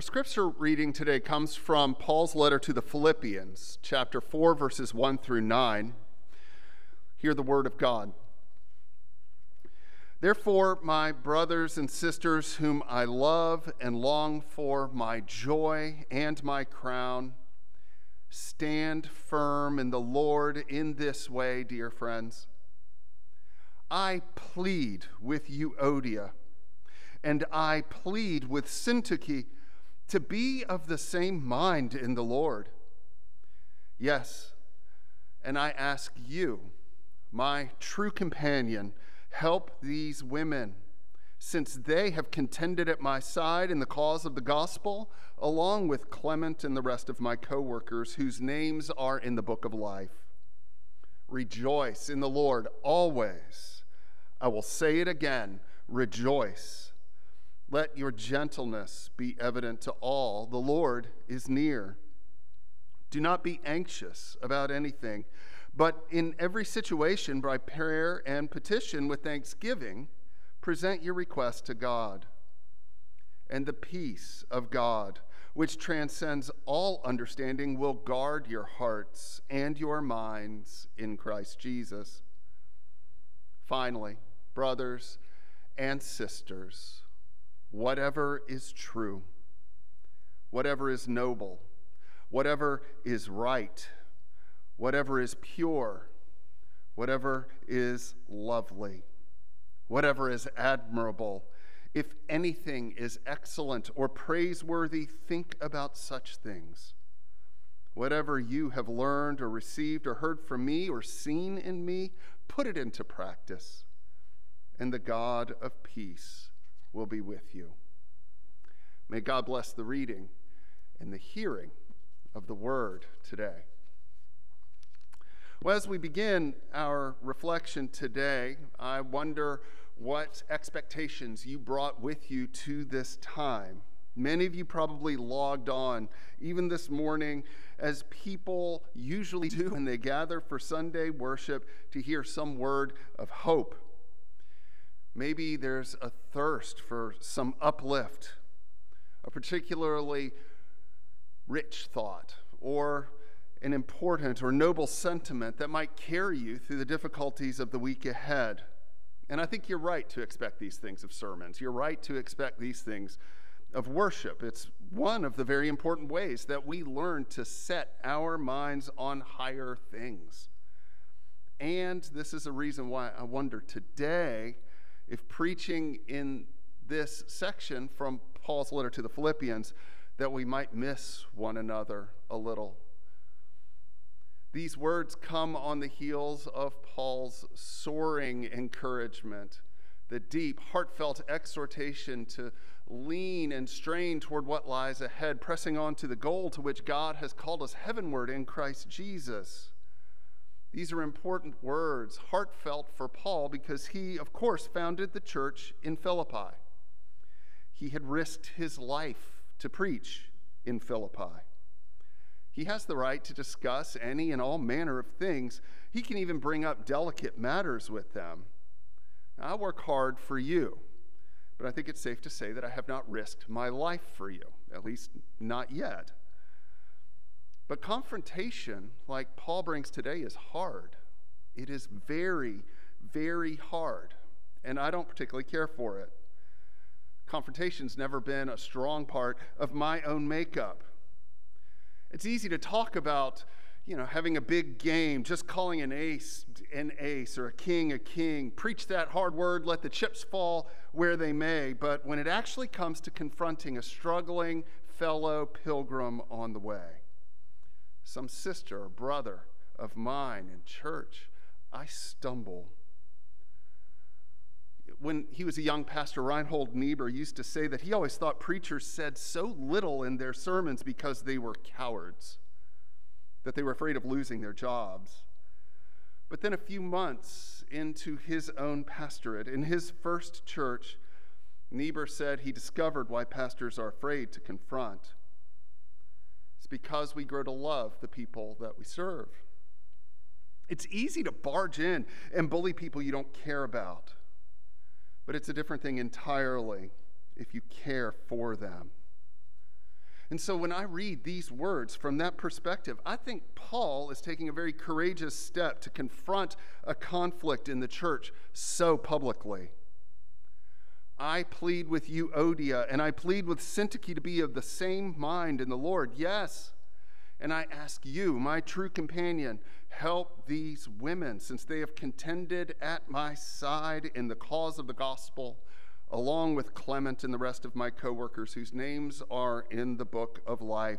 Our scripture reading today comes from Paul's letter to the Philippians, chapter 4, verses 1 through 9. Hear the word of God. Therefore, my brothers and sisters, whom I love and long for, my joy and my crown, stand firm in the Lord in this way, dear friends. I plead with Euodia, and I plead with Syntyche to be of the same mind in the Lord. Yes, and I ask you, my true companion, help these women, since they have contended at my side in the cause of the gospel, along with Clement and the rest of my co-workers, whose names are in the book of life. Rejoice in the Lord always. I will say it again, rejoice. Let your gentleness be evident to all. The Lord is near. Do not be anxious about anything, but in every situation, by prayer and petition with thanksgiving, present your request to God. And the peace of God, which transcends all understanding, will guard your hearts and your minds in Christ Jesus. Finally, brothers and sisters, whatever is true, whatever is noble, whatever is right, whatever is pure, whatever is lovely, whatever is admirable, if anything is excellent or praiseworthy, think about such things. Whatever you have learned or received or heard from me or seen in me, put it into practice, and the God of peace will be with you. May God bless the reading and the hearing of the word today. Well, as we begin our reflection today, I wonder what expectations you brought with you to this time. Many of you probably logged on, even this morning, as people usually do when they gather for Sunday worship, to hear some word of hope. Maybe there's a thirst for some uplift, a particularly rich thought, or an important or noble sentiment that might carry you through the difficulties of the week ahead. And I think you're right to expect these things of sermons. You're right to expect these things of worship. It's one of the very important ways that we learn to set our minds on higher things. And this is a reason why I wonder today if preaching in this section from Paul's letter to the Philippians, that we might miss one another a little. These words come on the heels of Paul's soaring encouragement, the deep, heartfelt exhortation to lean and strain toward what lies ahead, pressing on to the goal to which God has called us heavenward in Christ Jesus. These are important words, heartfelt for Paul, because he, of course, founded the church in Philippi. He had risked his life to preach in Philippi. He has the right to discuss any and all manner of things. He can even bring up delicate matters with them. Now, I work hard for you, but I think it's safe to say that I have not risked my life for you, at least not yet. But confrontation, like Paul brings today, is hard. It is very, very hard, and I don't particularly care for it. Confrontation's never been a strong part of my own makeup. It's easy to talk about, having a big game, just calling an ace or a king, preach that hard word, let the chips fall where they may. But when it actually comes to confronting a struggling fellow pilgrim on the way, some sister or brother of mine in church, I stumble. When he was a young pastor, Reinhold Niebuhr used to say that he always thought preachers said so little in their sermons because they were cowards, that they were afraid of losing their jobs. But then a few months into his own pastorate, in his first church, Niebuhr said he discovered why pastors are afraid to confront. It's because we grow to love the people that we serve. It's easy to barge in and bully people you don't care about, but it's a different thing entirely if you care for them. And so when I read these words from that perspective, I think Paul is taking a very courageous step to confront a conflict in the church so publicly. I plead with Euodia, and I plead with Syntyche to be of the same mind in the Lord. Yes, and I ask you, my true companion, help these women, since they have contended at my side in the cause of the gospel, along with Clement and the rest of my co-workers whose names are in the book of life.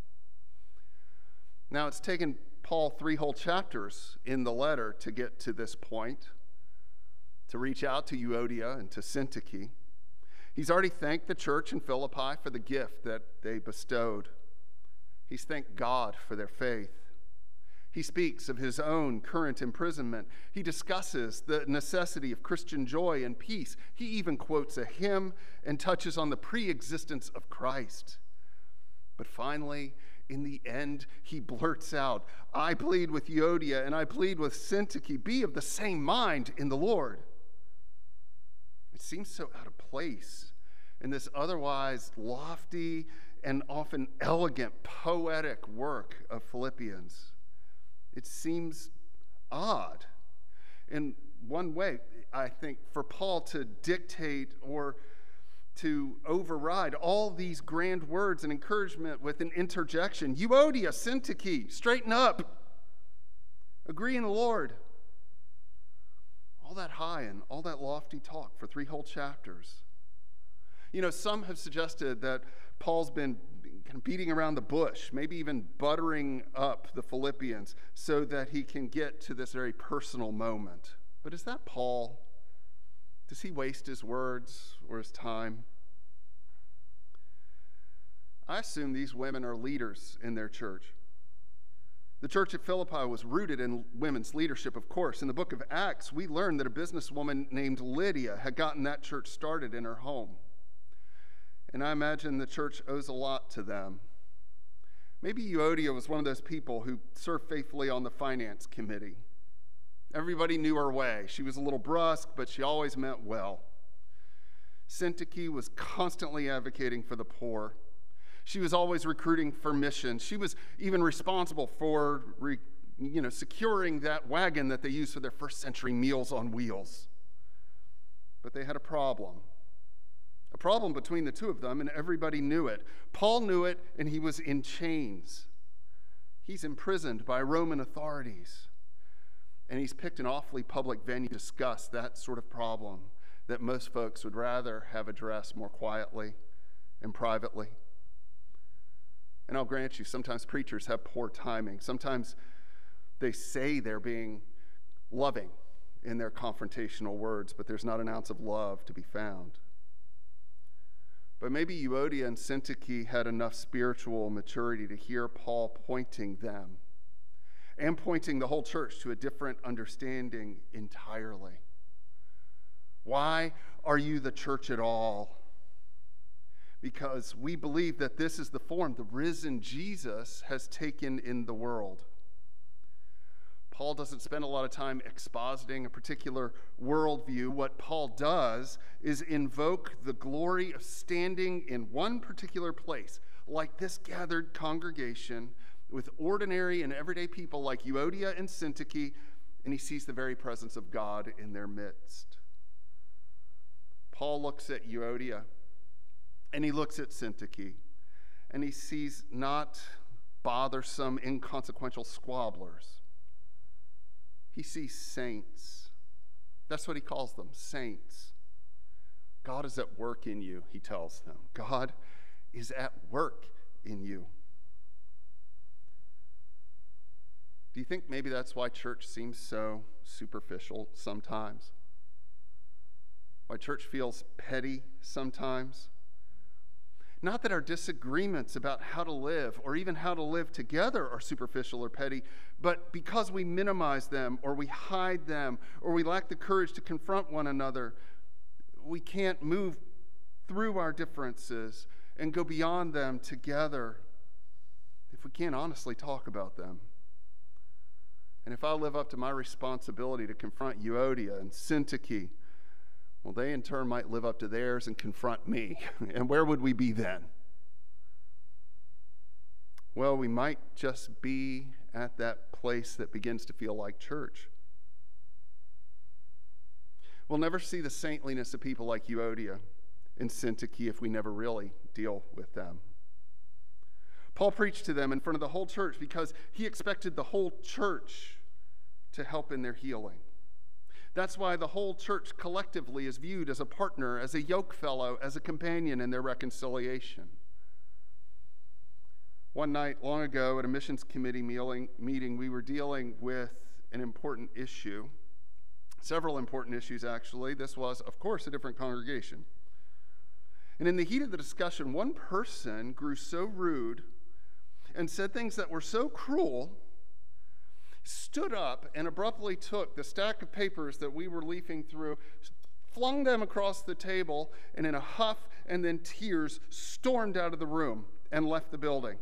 Now, it's taken Paul 3 whole chapters in the letter to get to this point, to reach out to Euodia and to Syntyche. He's already thanked the church in Philippi for the gift that they bestowed. He's thanked God for their faith. He speaks of his own current imprisonment. He discusses the necessity of Christian joy and peace. He even quotes a hymn and touches on the pre-existence of Christ. But finally, in the end, he blurts out, I plead with Euodia and I plead with Syntyche, be of the same mind in the Lord. It seems so out of place in this otherwise lofty and often elegant, poetic work of Philippians. It seems odd in one way, I think, for Paul to dictate or to override all these grand words and encouragement with an interjection. Euodia, Syntyche, straighten up. Agree in the Lord. All that high and all that lofty talk for 3 whole chapters. You know, some have suggested that Paul's been kind of beating around the bush, maybe even buttering up the Philippians so that he can get to this very personal moment. But is that Paul? Does he waste his words or his time? I assume these women are leaders in their church. The church at Philippi was rooted in women's leadership, of course. In the book of Acts, we learned that a businesswoman named Lydia had gotten that church started in her home. And I imagine the church owes a lot to them. Maybe Euodia was one of those people who served faithfully on the finance committee. Everybody knew her way. She was a little brusque, but she always meant well. Syntyche was constantly advocating for the poor. She was always recruiting for missions. She was even responsible for securing that wagon that they used for their first century Meals on Wheels. But they had a problem between the two of them, and everybody knew it. Paul knew it, and he was in chains. He's imprisoned by Roman authorities, and he's picked an awfully public venue to discuss that sort of problem that most folks would rather have addressed more quietly and privately. And I'll grant you, sometimes preachers have poor timing. Sometimes they say they're being loving in their confrontational words, but there's not an ounce of love to be found. But maybe Euodia and Syntyche had enough spiritual maturity to hear Paul pointing them and pointing the whole church to a different understanding entirely. Why are you the church at all? Because we believe that this is the form the risen Jesus has taken in the world. Paul doesn't spend a lot of time expositing a particular worldview. What Paul does is invoke the glory of standing in one particular place, like this gathered congregation with ordinary and everyday people like Euodia and Syntyche, and he sees the very presence of God in their midst. Paul looks at Euodia, and he looks at Syntyche, and he sees not bothersome, inconsequential squabblers. He sees saints. That's what he calls them, saints. God is at work in you, he tells them. God is at work in you. Do you think maybe that's why church seems so superficial sometimes? Why church feels petty sometimes? Not that our disagreements about how to live or even how to live together are superficial or petty, but because we minimize them or we hide them or we lack the courage to confront one another, we can't move through our differences and go beyond them together if we can't honestly talk about them. And if I live up to my responsibility to confront Euodia and Syntyche, well, they in turn might live up to theirs and confront me. And where would we be then? well, we might just be at that place that begins to feel like church. We'll never see the saintliness of people like Euodia and Syntyche if we never really deal with them. Paul preached to them in front of the whole church because he expected the whole church to help in their healing. That's why the whole church collectively is viewed as a partner, as a yoke fellow, as a companion in their reconciliation. One night long ago at a missions committee meeting, we were dealing with an important issue. Several important issues, actually. This was, of course, a different congregation. And in the heat of the discussion, one person grew so rude and said things that were so cruel, stood up and abruptly took the stack of papers that we were leafing through, flung them across the table, and in a huff and then tears stormed out of the room and left the building.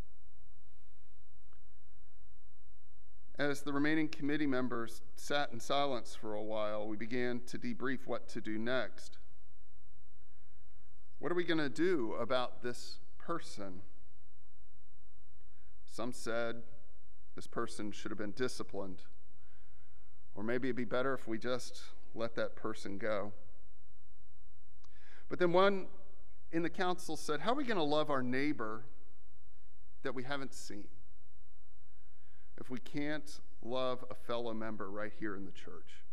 As the remaining committee members sat in silence for a while, we began to debrief what to do next. What are we going to do about this person? Some said this person should have been disciplined, or maybe it'd be better if we just let that person go. But then one in the council said, how are we going to love our neighbor that we haven't seen if we can't love a fellow member right here in the church?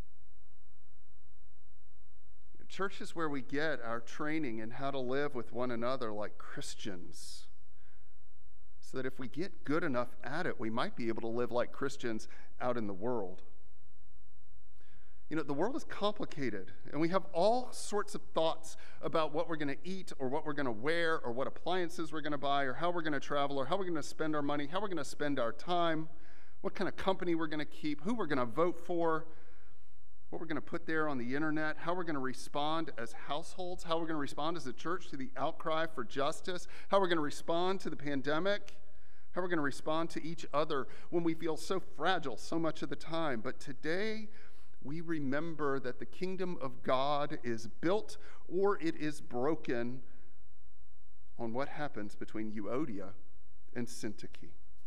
Church is where we get our training in how to live with one another like Christians, so that if we get good enough at it, we might be able to live like Christians out in the world. You know, the world is complicated, and we have all sorts of thoughts about what we're going to eat or what we're going to wear or what appliances we're going to buy or how we're going to travel or how we're going to spend our money, how we're going to spend our time, what kind of company we're going to keep, who we're going to vote for, what we're going to put there on the internet, how we're going to respond as households, how we're going to respond as a church to the outcry for justice, how we're going to respond to the pandemic, how we're going to respond to each other when we feel so fragile so much of the time. But today, we remember that the kingdom of God is built or it is broken on what happens between Euodia and Syntyche.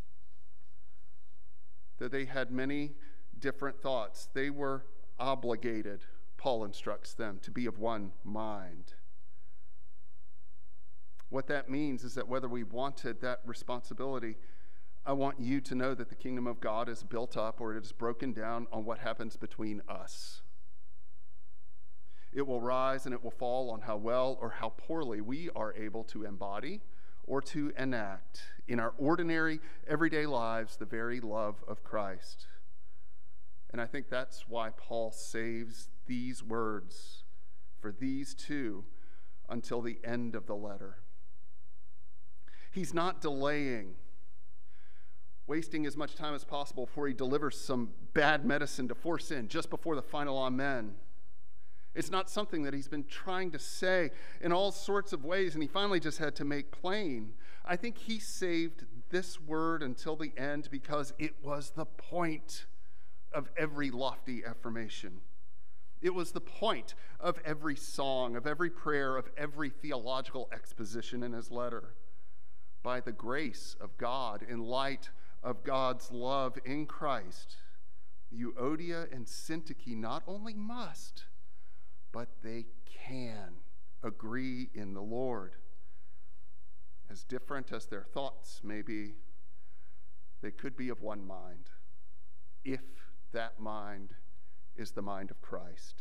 That they had many different thoughts. They were obligated, Paul instructs them, to be of one mind. What that means is that whether we wanted that responsibility, I want you to know that the kingdom of God is built up or it is broken down on what happens between us. It will rise and it will fall on how well or how poorly we are able to embody or to enact in our ordinary, everyday lives the very love of Christ. And I think that's why Paul saves these words for these two until the end of the letter. He's not delaying, wasting as much time as possible before he delivers some bad medicine to force in just before the final amen. It's not something that he's been trying to say in all sorts of ways and he finally just had to make plain. I think he saved this word until the end because it was the point of every lofty affirmation. It was the point of every song, of every prayer, of every theological exposition in his letter. By the grace of God, in light of God's love in Christ, Euodia and Syntyche not only must, but they can agree in the Lord. As different as their thoughts may be, they could be of one mind, if that mind is the mind of Christ.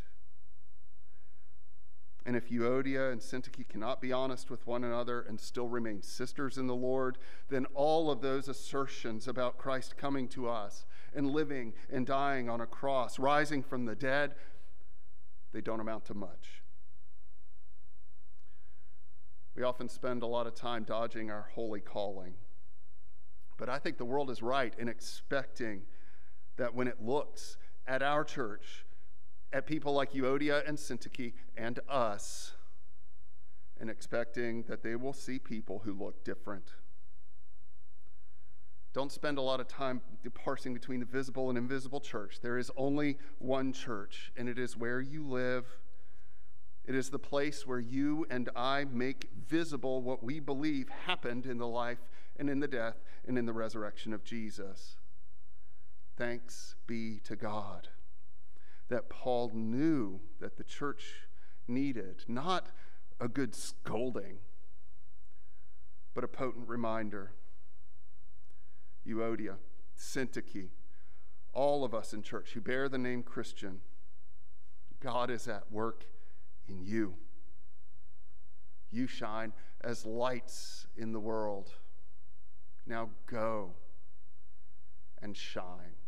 And if Euodia and Syntyche cannot be honest with one another and still remain sisters in the Lord, then all of those assertions about Christ coming to us and living and dying on a cross, rising from the dead, they don't amount to much. We often spend a lot of time dodging our holy calling. But I think the world is right in expecting that when it looks at our church, at people like Euodia and Syntyche and us, and expecting that they will see people who look different. Don't spend a lot of time parsing between the visible and invisible church. There is only one church, and it is where you live. It is the place where you and I make visible what we believe happened in the life and in the death and in the resurrection of Jesus. Thanks be to God that Paul knew that the church needed not a good scolding, but a potent reminder. Euodia, Syntyche, all of us in church who bear the name Christian, God is at work in you. You shine as lights in the world. Now go and shine.